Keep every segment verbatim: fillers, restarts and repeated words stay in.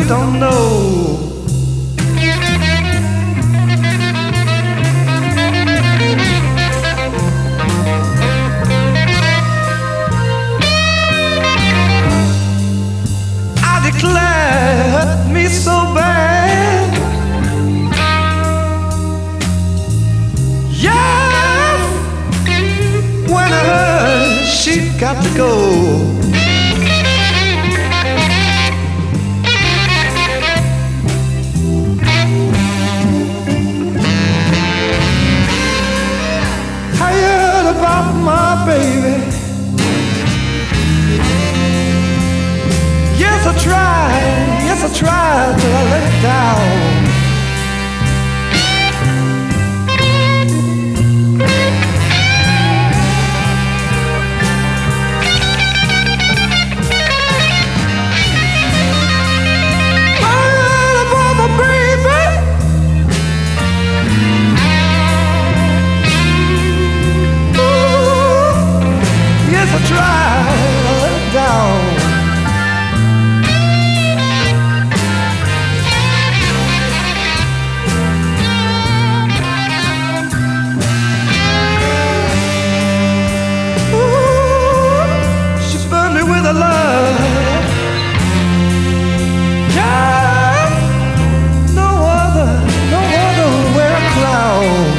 don't know. I declare it hurt me so bad. Yes, when I heard she got to go. About my baby. Yes, I tried, yes, I tried till I let it down. I tried to let it down. Ooh, she burned me with her love. Yeah, no other, no other wear a clown.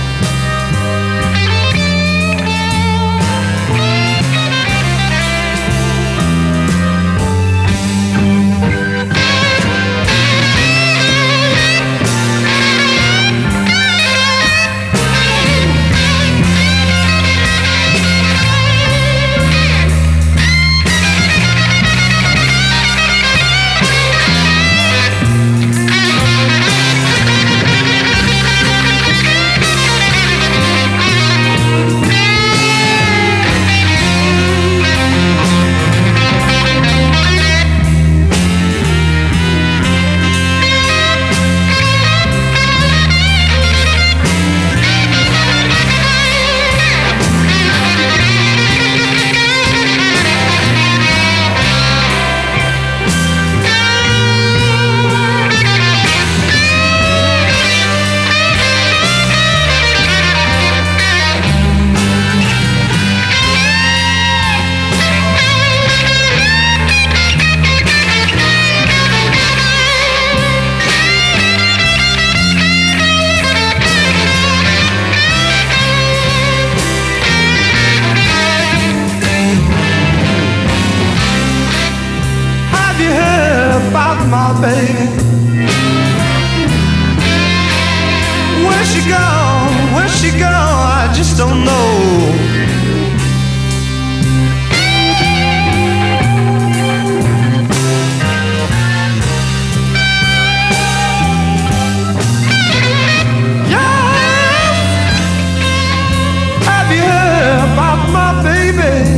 My baby, where's she gone? Where's she gone? I just don't know. Yeah, have you heard about my baby?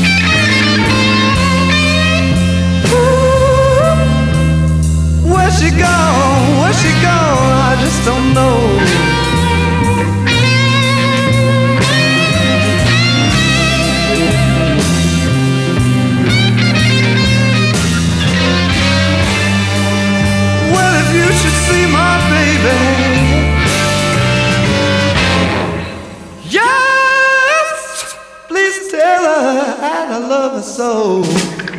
Where's she gone? Where's she gone? I just don't know. Well, if you should see my baby, yes, please tell her I love her so.